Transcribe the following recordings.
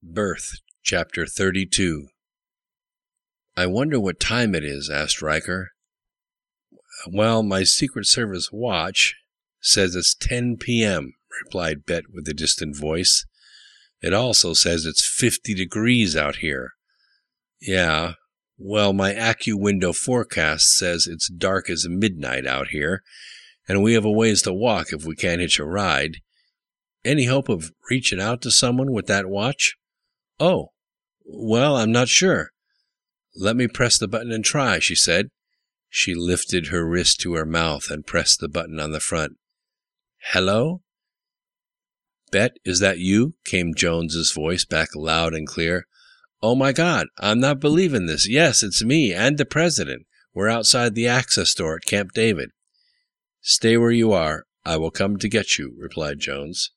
Birth, Chapter 32. "I wonder what time it is," asked Riker. "Well, my Secret Service watch says it's 10 p.m., replied Bet with a distant voice. "It also says it's 50 degrees out here." "Yeah, well, my AccuWindow forecast says it's dark as midnight out here, and we have a ways to walk if we can't hitch a ride. Any hope of reaching out to someone with that watch?" "Oh, well, I'm not sure." "Let me press the button and try," she said. She lifted her wrist to her mouth and pressed the button on the front. "Hello?" "Bet, is that you?" came Jones's voice back loud and clear. "Oh, my God, I'm not believing this. Yes, it's me and the President. We're outside the access door at Camp David." "Stay where you are. I will come to get you," replied Jones.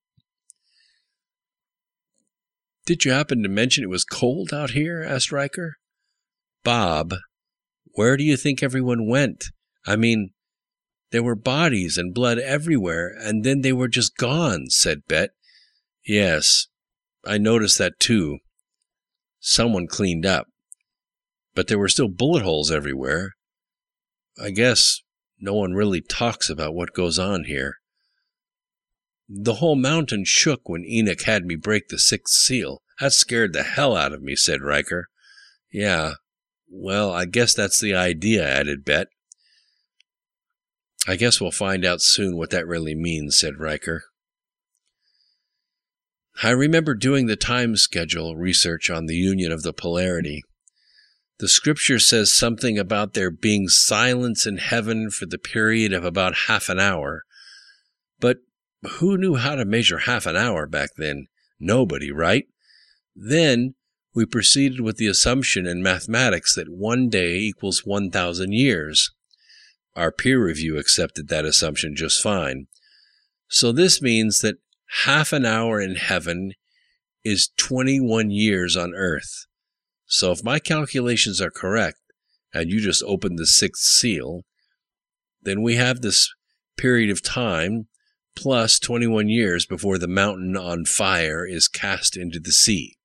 "Did you happen to mention it was cold out here?" asked Riker. "Bob, where do you think everyone went? I mean, there were bodies and blood everywhere, and then they were just gone," said Bet. "Yes, I noticed that too. Someone cleaned up. But there were still bullet holes everywhere. I guess no one really talks about what goes on here." "The whole mountain shook when Enoch had me break the sixth seal. That scared the hell out of me," said Riker. "Yeah, well, I guess that's the idea," added Bet. "I guess we'll find out soon what that really means," said Riker. "I remember doing the time schedule research on the union of the polarity. The scripture says something about there being silence in heaven for the period of about half an hour. But who knew how to measure half an hour back then? Nobody, right? Then we proceeded with the assumption in mathematics that 1 day equals 1,000 years. Our peer review accepted that assumption just fine. So this means that half an hour in heaven is 21 years on Earth. So if my calculations are correct, and you just opened the sixth seal, then we have this period of time plus 21 years before the mountain on fire is cast into the sea.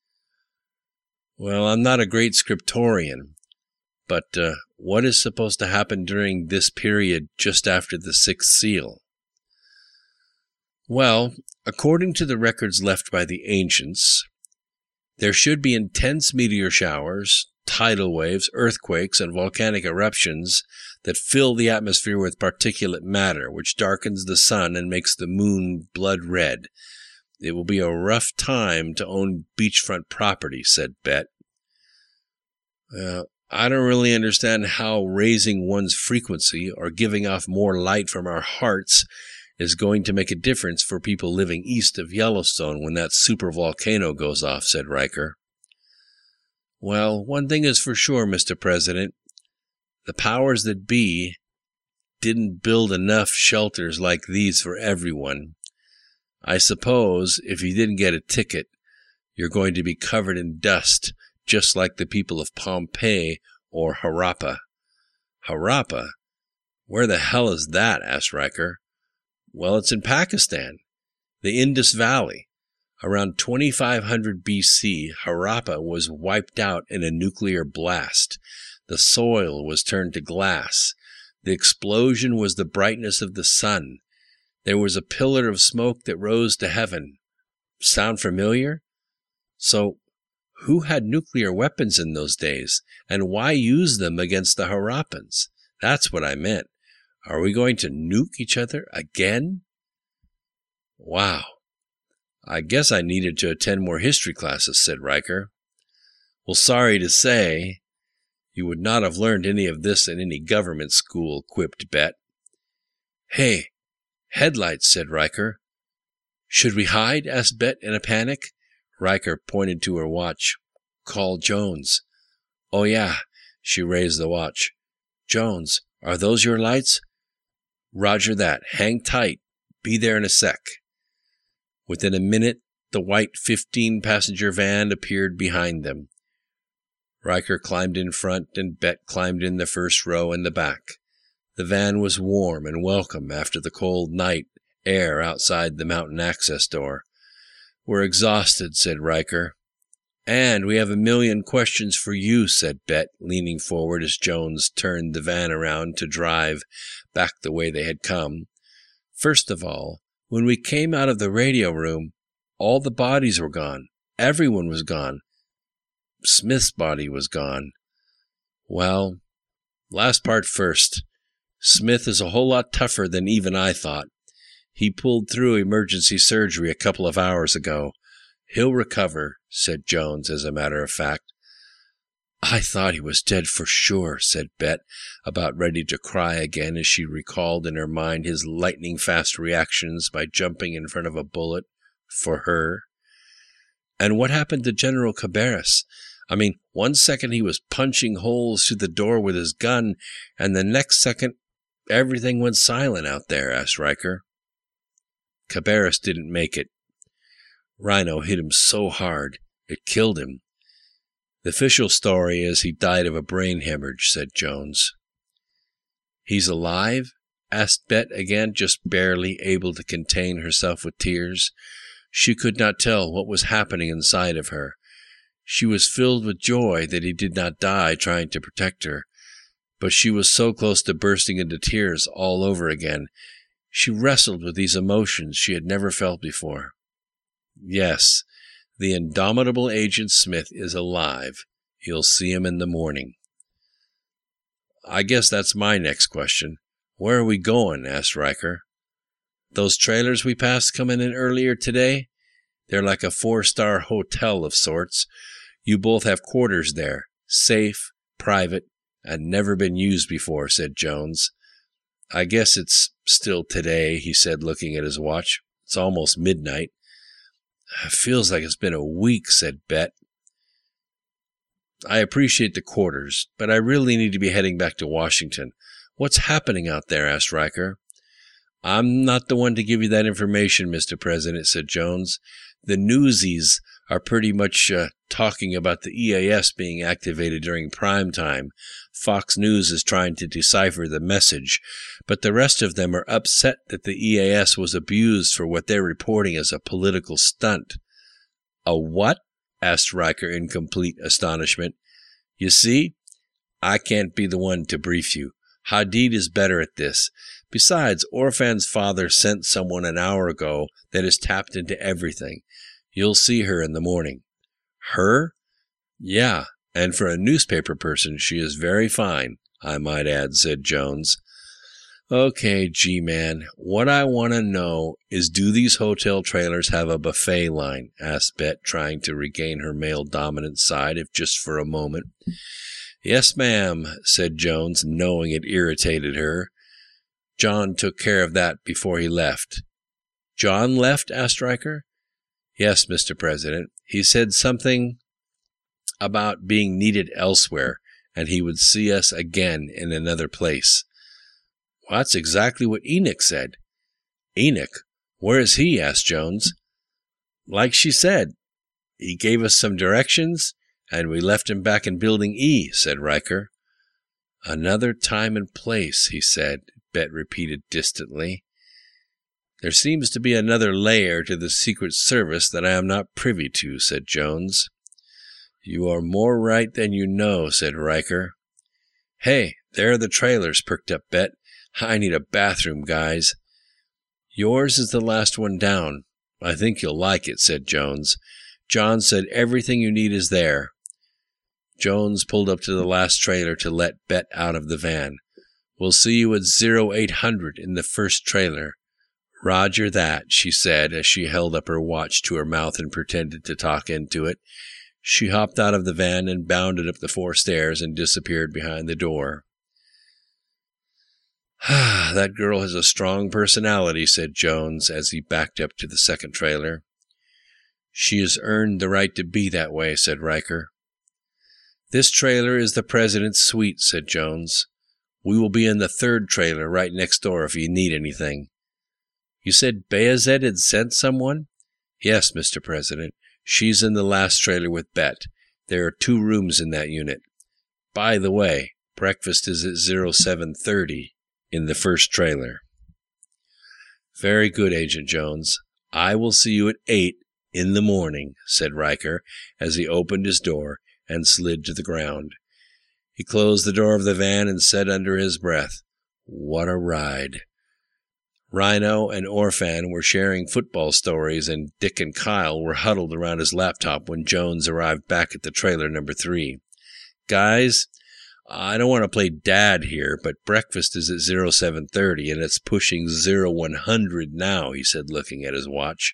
Well, I'm not a great scriptorian, but what is supposed to happen during this period just after the sixth seal? Well, according to the records left by the ancients, there should be intense meteor showers, tidal waves, earthquakes, and volcanic eruptions that fill the atmosphere with particulate matter, which darkens the sun and makes the moon blood red. It will be a rough time to own beachfront property, said Bet. I don't really understand how raising one's frequency or giving off more light from our hearts is going to make a difference for people living east of Yellowstone when that supervolcano goes off, said Riker. Well, one thing is for sure, Mr. President. The powers that be didn't build enough shelters like these for everyone. I suppose if you didn't get a ticket, you're going to be covered in dust, just like the people of Pompeii or Harappa. Harappa? Where the hell is that? Asked Riker. Well, it's in Pakistan, the Indus Valley. Around 2500 BC, Harappa was wiped out in a nuclear blast. The soil was turned to glass. The explosion was the brightness of the sun. There was a pillar of smoke that rose to heaven. Sound familiar? So, who had nuclear weapons in those days, and why use them against the Harappans? That's what I meant. Are we going to nuke each other again? Wow. I guess I needed to attend more history classes, said Riker. Well, sorry to say, you would not have learned any of this in any government school, quipped Bet. Hey, headlights, said Riker. Should we hide? Asked Bet in a panic. Riker pointed to her watch. Call Jones. Oh, yeah. She raised the watch. Jones, are those your lights? Roger that. Hang tight. Be there in a sec. Within a minute, the white 15-passenger van appeared behind them. Riker climbed in front, and Bet climbed in the first row in the back. The van was warm and welcome after the cold night air outside the mountain access door. We're exhausted, said Riker. And we have a million questions for you, said Bet, leaning forward as Jones turned the van around to drive back the way they had come. First of all, when we came out of the radio room, all the bodies were gone. Everyone was gone. Smith's body was gone. Well, last part first. Smith is a whole lot tougher than even I thought. He pulled through emergency surgery a couple of hours ago. He'll recover, said Jones, as a matter of fact. I thought he was dead for sure, said Bet, about ready to cry again as she recalled in her mind his lightning-fast reactions by jumping in front of a bullet for her. And what happened to General Cabarrus? I mean, one second he was punching holes through the door with his gun, and the next second everything went silent out there, asked Riker. Cabarrus didn't make it. Rhino hit him so hard, it killed him. The official story is he died of a brain hemorrhage, said Jones. He's alive? Asked Bet again, just barely able to contain herself with tears. She could not tell what was happening inside of her. She was filled with joy that he did not die trying to protect her, but she was so close to bursting into tears all over again. She wrestled with these emotions she had never felt before. Yes, the indomitable Agent Smith is alive. You'll see him in the morning. I guess that's my next question. Where are we going? Asked Riker. Those trailers we passed coming in earlier today? They're like a 4-star hotel of sorts. You both have quarters there. Safe, private, and never been used before, said Jones. I guess it's still today, he said, looking at his watch. It's almost midnight. It feels like it's been a week, said Bet. I appreciate the quarters, but I really need to be heading back to Washington. What's happening out there? Asked Riker. I'm not the one to give you that information, Mr. President, said Jones. The newsies are pretty much talking about the EAS being activated during prime time. Fox News is trying to decipher the message, but the rest of them are upset that the EAS was abused for what they're reporting as a political stunt. A what? Asked Riker in complete astonishment. You see, I can't be the one to brief you. Hadid is better at this. Besides, Orphan's father sent someone an hour ago that has tapped into everything. You'll see her in the morning. Her? Yeah, and for a newspaper person, she is very fine, I might add, said Jones. Okay, G-Man, what I want to know is, do these hotel trailers have a buffet line? Asked Bet, trying to regain her male-dominant side, if just for a moment. Yes, ma'am, said Jones, knowing it irritated her. John took care of that before he left. John left? Asked Riker. Yes, Mr. President. He said something about being needed elsewhere, and he would see us again in another place. Well, that's exactly what Enoch said. Enoch? Where is he? Asked Jones. Like she said, he gave us some directions, and we left him back in Building E, said Riker. Another time and place, he said, Bet repeated distantly. There seems to be another layer to the Secret Service that I am not privy to, said Jones. You are more right than you know, said Riker. Hey, there are the trailers, perked up Bet. I need a bathroom, guys. Yours is the last one down. I think you'll like it, said Jones. John said everything you need is there. Jones pulled up to the last trailer to let Bet out of the van. We'll see you at 0800 in the first trailer. Roger that, she said as she held up her watch to her mouth and pretended to talk into it. She hopped out of the van and bounded up the 4 stairs and disappeared behind the door. That girl has a strong personality, said Jones as he backed up to the second trailer. She has earned the right to be that way, said Riker. This trailer is the President's suite, said Jones. We will be in the third trailer right next door if you need anything. You said Bayazet had sent someone? Yes, Mr. President. She's in the last trailer with Bet. There are 2 rooms in that unit. By the way, breakfast is at 0730 in the first trailer. Very good, Agent Jones. I will see you at 8 In the morning, said Riker, as he opened his door and slid to the ground. He closed the door of the van and said under his breath, "What a ride." Rhino and Orphan were sharing football stories, and Dick and Kyle were huddled around his laptop when Jones arrived back at the trailer number 3. "Guys, I don't want to play dad here, but breakfast is at 0730, and it's pushing 0100 now," he said, looking at his watch.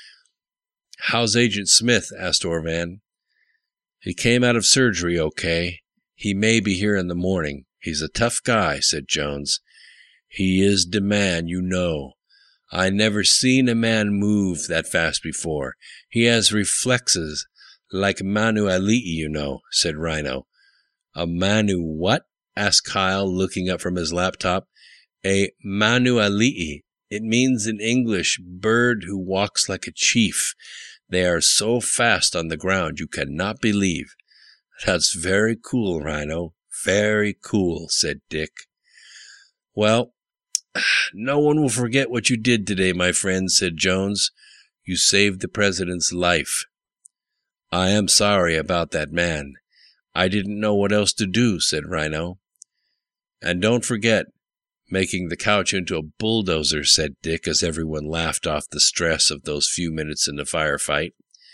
"How's Agent Smith?" asked Orphan. "He came out of surgery okay. He may be here in the morning. He's a tough guy," said Jones. "He is de man, you know. I never seen a man move that fast before. He has reflexes like Manu Ali, you know," said Rhino. "A Manu what?" asked Kyle, looking up from his laptop. "A Manu Ali. It means in English, bird who walks like a chief. They are so fast on the ground you cannot believe." "That's very cool, Rhino. Very cool," said Dick. "Well, no one will forget what you did today, my friend," said Jones. "You saved the president's life." "I am sorry about that man. I didn't know what else to do," said Rhino. "And don't forget making the couch into a bulldozer," said Dick, as everyone laughed off the stress of those few minutes in the firefight.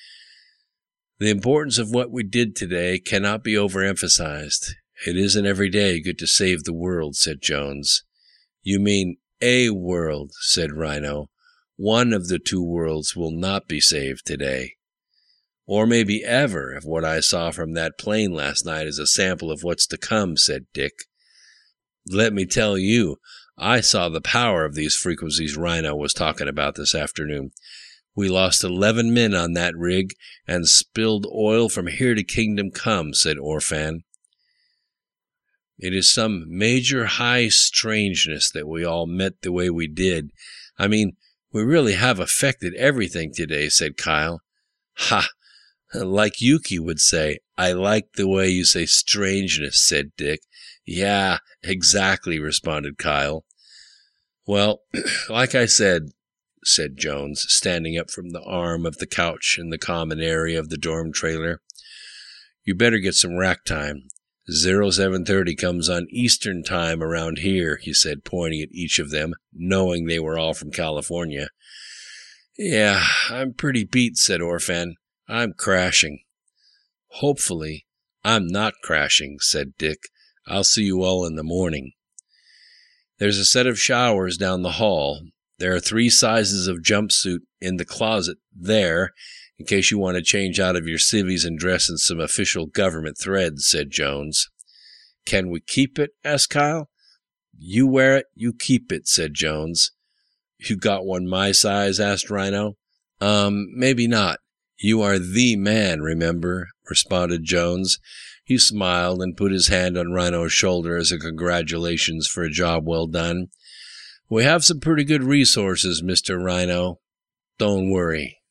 "The importance of what we did today cannot be overemphasized. It isn't every day good to save the world," said Jones. "You mean a world," said Rhino. "One of the 2 worlds will not be saved today. Or maybe ever, if what I saw from that plane last night is a sample of what's to come," said Dick. "Let me tell you, I saw the power of these frequencies Rhino was talking about this afternoon. We lost 11 men on that rig and spilled oil from here to kingdom come," said Orphan. "It is some major high strangeness that we all met the way we did. I mean, we really have affected everything today," said Kyle. "Ha! Like Yuki would say, I like the way you say strangeness," said Dick. "Yeah, exactly," responded Kyle. "Well, like I said," Jones, standing up from the arm of the couch in the common area of the dorm trailer, "you better get some rack time. 0730 comes on Eastern time around here," he said, pointing at each of them, knowing they were all from California. "Yeah, I'm pretty beat," said Orphan. "I'm crashing." "Hopefully, I'm not crashing," said Dick. "I'll see you all in the morning." "There's a set of showers down the hall. There are 3 sizes of jumpsuit in the closet there, in case you want to change out of your civvies and dress in some official government threads," said Jones. "Can we keep it?" asked Kyle. "You wear it, you keep it," said Jones. "You got one my size?" asked Rhino. Maybe not. You are the man, remember," responded Jones. He smiled and put his hand on Rhino's shoulder as a congratulations for a job well done. "We have some pretty good resources, Mr. Rhino. Don't worry."